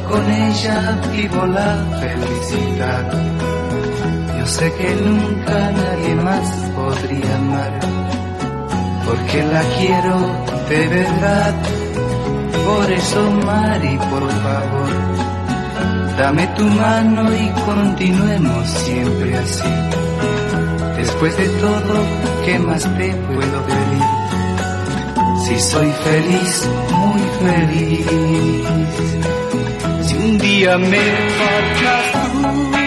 con ella vivo la felicidad. Yo sé que nunca nadie más podría amar, porque la quiero de verdad. Por eso, Mari, por favor, dame tu mano y continuemos siempre así. Después de todo, ¿qué más te puedo pedir? Si soy feliz, muy feliz. Si un día me faltas tú,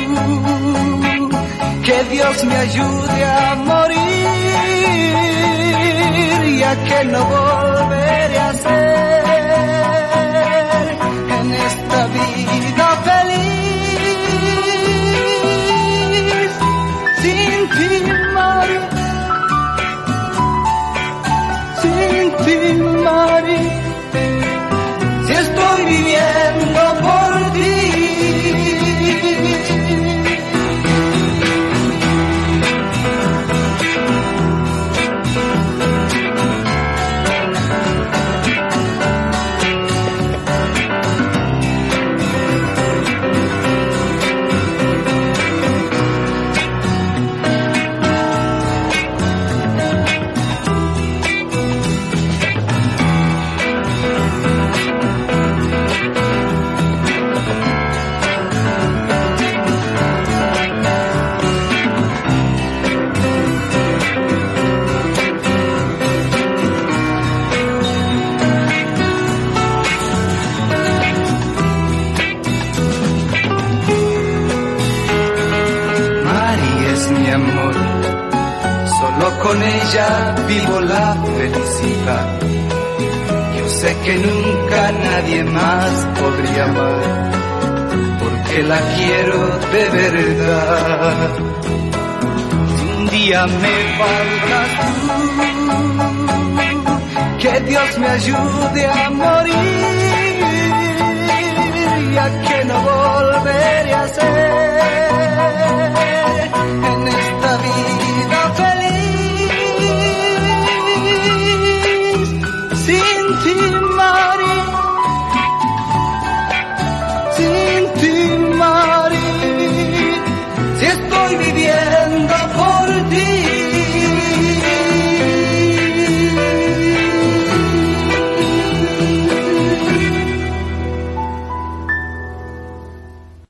que Dios me ayude a morir, ya que no volveré a ser en esta vida feliz. Sin ti, Mari, sin ti, Mari, si estoy viviendo por ti. Con ella vivo la felicidad. Yo sé que nunca nadie más podría amar, porque la quiero de verdad. Si un día me faltas tú, que Dios me ayude a morir, ya que no volveré a ser